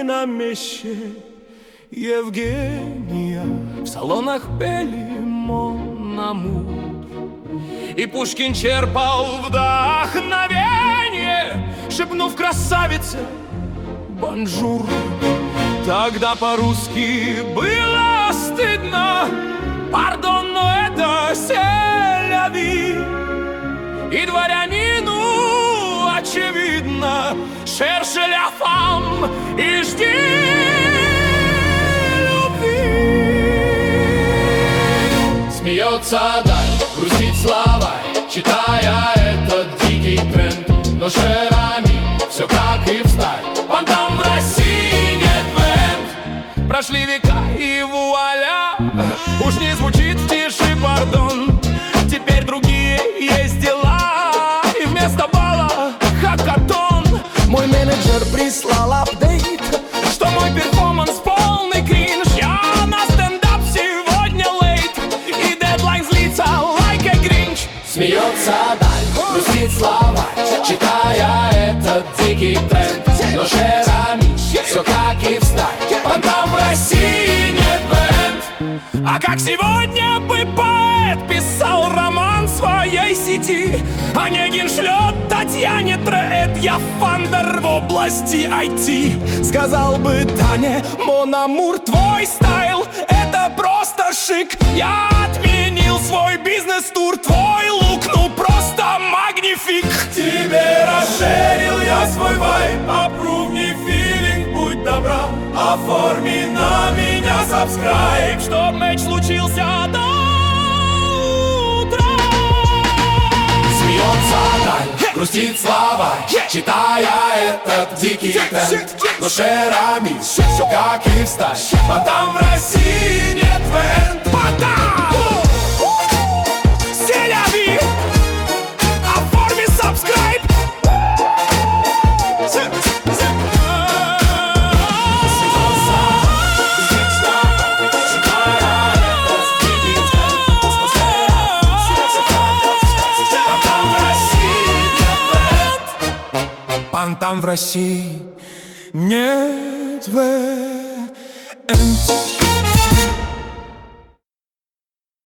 на месте Евгения. В салонах пели «Мон амур», и Пушкин черпал вдохновение, шепнув красавице «Бонжур». Тогда по-русски было стыдно, пардон, но это селяви. И дворянину очевидно, шерше ля фам и жди любви. Смеется даль, грустит словарь, читая этот дикий тренд. Но Шерами все как и встать, понтам в России нет бэнд. Прошли века и вуаля, уж не звучит в тиши пардон. Теперь другие есть дела, и вместо бала хакатон. Мой менеджер прислал апдейт, что мой перформанс полный кринж. Я на стендап сегодня лейт, и дедлайн злится like a grinch. Смеется даль, грустит словарь, читая этот дикий тренд. Но Шерами все как и встать, понтам в России нет бэнд. А как сегодня бы поэт писал роман своей сети, Онегин шлет Татьяне тред, я фандер в области IT. Сказал бы Таня: «Мон амур, твой стайл — это просто шик». Я отменил свой бизнес-тур, твой лук ну просто магнифик. Тебе расширил я свой вайб, approve me feeling, будь добра, оформи на меня subscribe, чтоб матч случился до утра. Смеется даль, грустит словарь, читая этот дикий тренд. Но Шерами все как и встать, потом в России нет бэнд. Потом селяви, оформи subscribe. Там в России нет ВН.